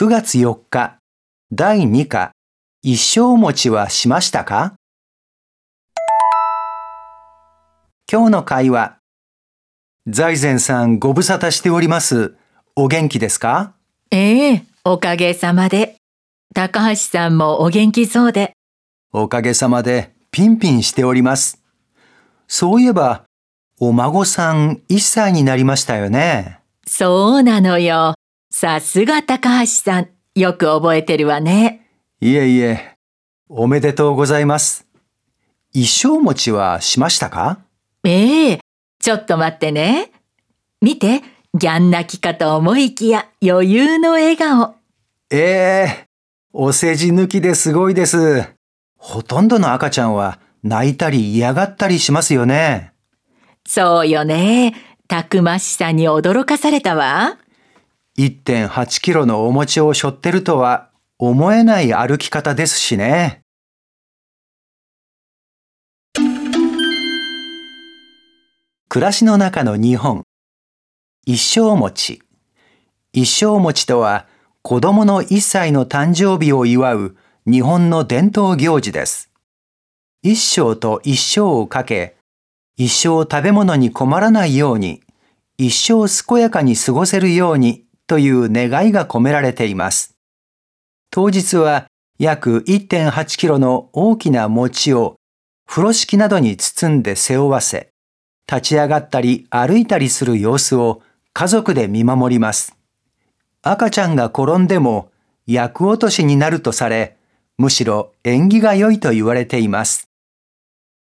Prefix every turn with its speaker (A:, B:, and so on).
A: 9月4日、第2課、一升餅はしましたか？今日の会話。財前さん、ご無沙汰しております。お元気ですか？
B: ええ、おかげさまで。高橋さんもお元気そうで。
A: おかげさまでピンピンしております。そういえば、お孫さん1歳になりましたよね。
B: そうなのよ。さすが高橋さん、よく覚えてるわね。
A: いえいえ、おめでとうございます。一升餅はしましたか？
B: ええ、ちょっと待ってね。見て、ギャン泣きかと思いきや余裕の笑顔。
A: お世辞抜きですごいです。ほとんどの赤ちゃんは泣いたり嫌がったりしますよね。
B: そうよね。たくましさに驚かされたわ。
A: 1.8 キロのお餅を背負ってるとは思えない歩き方ですしね。暮らしの中の日本。一升餅。一升餅とは子供の1歳の誕生日を祝う日本の伝統行事です。一升と一升をかけ、一生食べ物に困らないように、一生健やかに過ごせるようにという願いが込められています。当日は約 1.8 キロの大きな餅を風呂敷などに包んで背負わせ、立ち上がったり歩いたりする様子を家族で見守ります。赤ちゃんが転んでも厄落としになるとされ、むしろ縁起が良いと言われています。